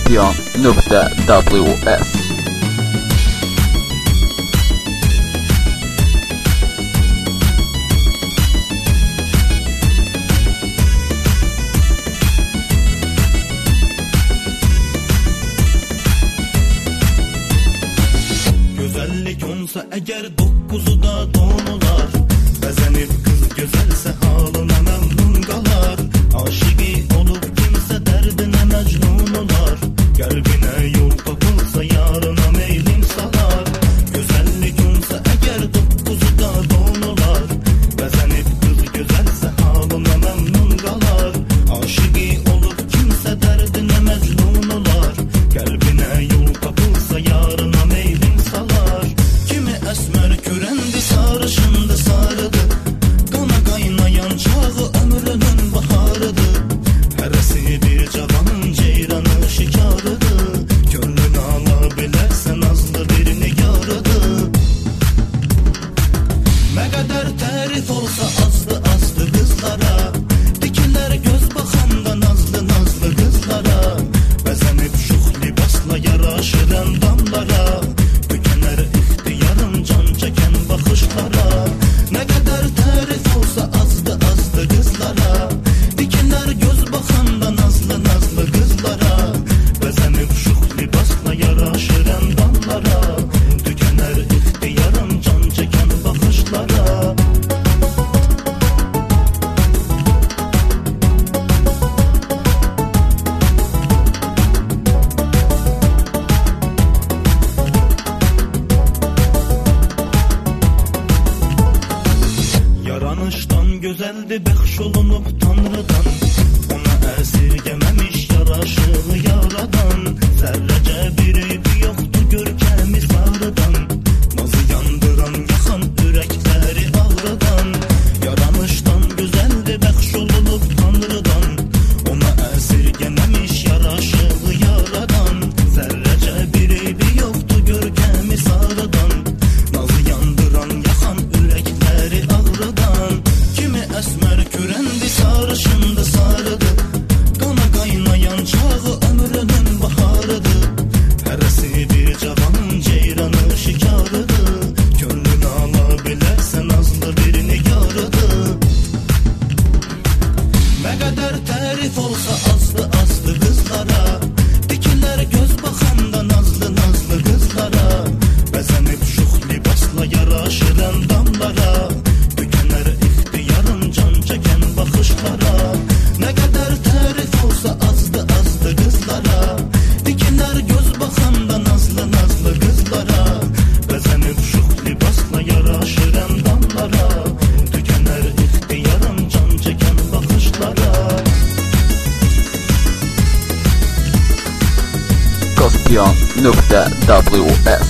Cospion.ws. Güzellik olsa eğer 9'da donular, bezenip kız güzelse halına memnun kalar. Aşığı olup kimse derdine mecnun olar, kalbine yol kapılsa yarına meylim salar. Güzellik olsa eğer 9'da donular, bezenip kız güzelse halına memnun kalar. Aşığı olup kimse derdine mecnun olar, kalbine yol kapılsa yarına meylim salar. Kimi esmer kürendi, sarışındı sarıdı, kana kaynayan çağı ömrünün baharıdı. Heresi bir cavanın ceyranı şikarıdı, gönlünü alabilerse nazlı birini yarıdı. Ne kadar tarif olsa azdı azdı kızlara, dikiler göz bakanda nazlı nazlı kızlara. Bezenip şuh libasla yaraşır endamlara, tükener ihtiyarım can çeken bakışlara. Ne kadar tarif olsa azdı azdı kızlara, dikiler göz bakanda nazlı nazlı kızlara. Bezenip şuh libasla yaraşır endamlara, tükener ihtiyarım can çeken bakışlara. Yaranıştan güzeldi, bəxşolunup Tanrıdan, ona əsirgəməmiş yaraşığı yaradan. Zərrəcə bir eybi yoxdu görkəmi sarıdan, nazı yandıran yaxan ürəkləri ağrıdan. Yaranıştan güzeldi, bəxşolunup Tanrıdan, ona əsirgəməmiş yaraşığı yaradan. Zərrəcə bir eybi yoxdu görkəmi sarıdan, nazı yandıran yaxan ürəkləri ağrıdan. Kimi esmer kürendi, sarışındı sarıdı, kana kaynayan çağı ömrünün baharıdı. Heresi bir cavanın ceyranı şikarıdı, gönlünü alabilerse nazlı birini yarıdı. Ne kadar tarif olsa azdı azdı kızlara, dikiler göz bakanda nazlı nazlı kızlara. Bezenip şuh libasla yaraşır endamlara, tükener ihtiyarım can çeken bakışlara. Ne kadar tarif olsa azdı azdı kızlara, dikiler göz bakanda nazlı nazlı kızlara. Bezenip şuh libasla yaraşır endamlara, tükener ihtiyarım can çeken bakışlara. Cospion.ws.